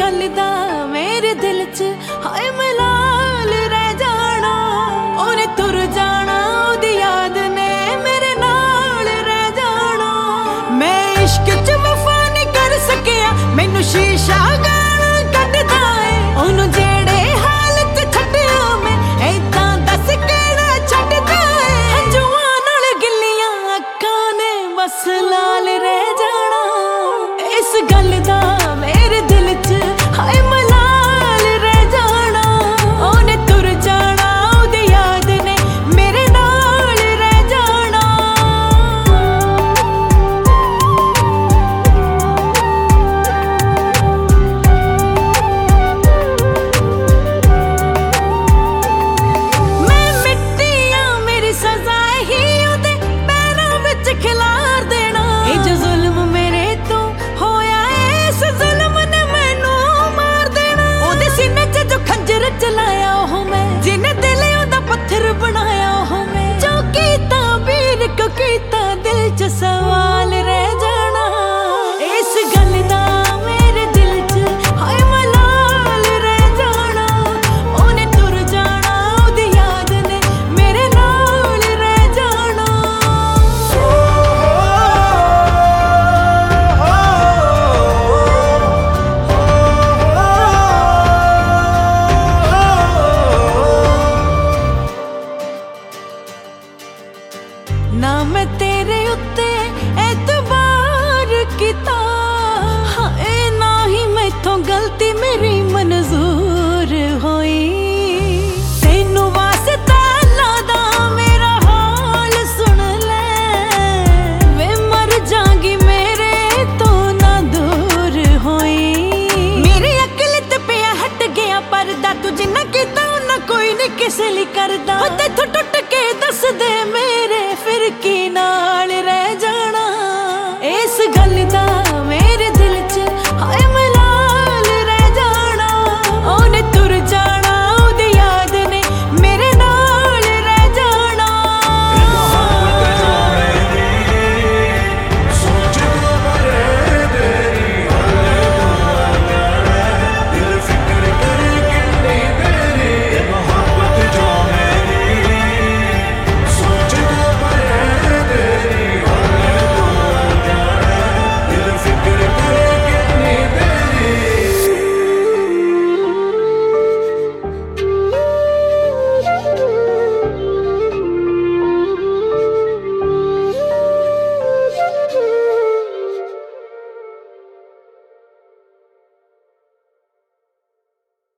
गल दा मेरे दिल च हाय मलाल रह जाना। ओने तुर जाना ओदी याद ने मेरे नाल रह जाना। मैं इश्क च वफा नहीं कर सकिया मैनू शीशा गाना कटदा है। ओनू जेड़े हालत छड्डिया मैं ऐदां दस केड़ा छड्डदा है। हंजुआं नाल गिल्लियां अक्खां ने बस लाल रह जाना। इस गल दा मेरे दिल च हाय मलाल रह जाना। ओने तुर जाना ओदी याद ने मेरे नाल रह जाना। मैं मिट्टियां मेरी सजा ही ओदे पैरां विच खिलार देना। ए जो जुल्म मेरे तो होया इस जुल्म ने मैनू मार देना। ओदे सीने च जो खंजर चलाया ओह मैं जिन्हें दिल ओदा पत्थर बनाया ओह मैं। जो कीता वीर को कीता दिल च सवाल रह जाना। इस गल दा मेरे दिल च हाय मलाल रह जाना। ओने तुर जाना ओदी याद ने मेरे नाल रह जाना। ना मैं तेरे उत्ते एतबार कीता हाए ना ही मैथों गलती मेरी मंजूर होई। तेनू वास्ता लादा मेरा हाल सुन ले। वे मर जागी मेरे तो ना दूर होई। मेरी अकल ते पिया हट गया परदा तू जिन्ना कीता उन्ना कोई नहीं किसे लिए करदा। हो तेथों टुट के दस दे मेरे फिर की नाल रह जाना। इस गल दा